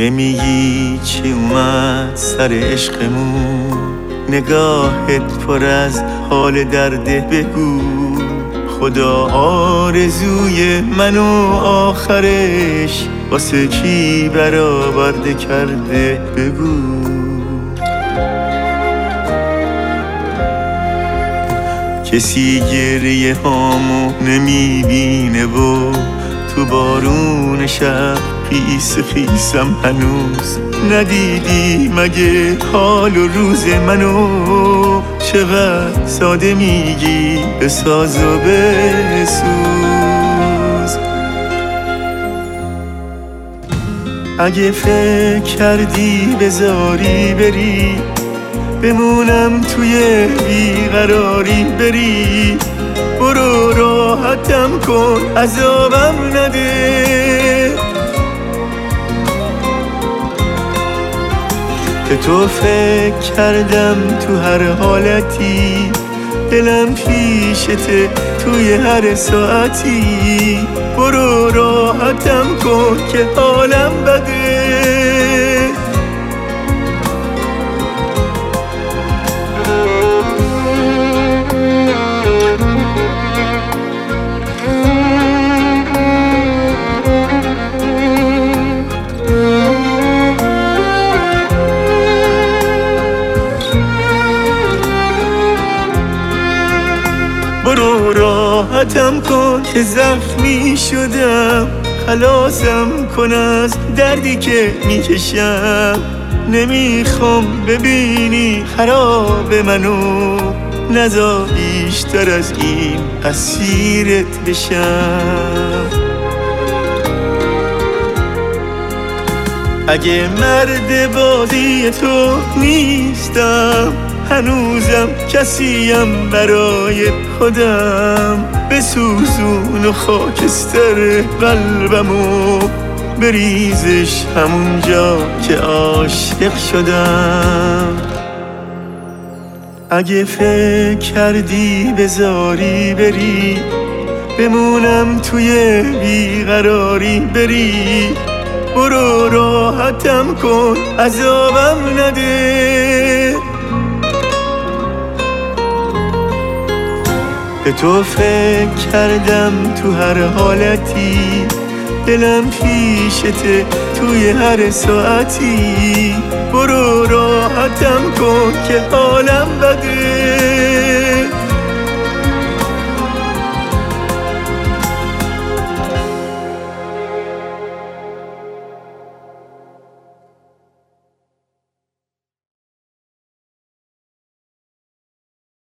نمیگی چی اومد سر عشقمون، نگاهت پر از حال درده بگو. خدا آرزوی منو آخرش واسه کی برآورده کرده بگو. کسی گریه هامو نمیبینه و تو بارون شب خیس خیسم هنوز. ندیدی مگه حال و روز منو؟ چقدر ساده میگی بساز و بسوز. اگه فکر کردی بذاری بری، بمونم توی بیقراری بری. برو راحتم کن عذابم نده. به تو فکر کردم تو هر حالتی، دلم پیشته توی هر ساعتی. برو راحتم کن که حالم بده. برو راحتم کن که زخمی شدم، خلاصم کن از دردی که میکشم. نمیخوام ببینی خراب منو، نذار بیشتر از این اسیرت بشم. اگه مرد بازی تو نیستم، هنوزم کسیم برای خودم. بسوزون و خاکستر قلبمو، بریزش همونجا که عاشق شدم. اگه فکر کردی بذاری بری، بمونم توی بیقراری بری. برو راحتم کن عذابم نده. به تو فکر کردم تو هر حالتی، دلم پیشته توی هر ساعتی. برو راحتم کن که حالم بده.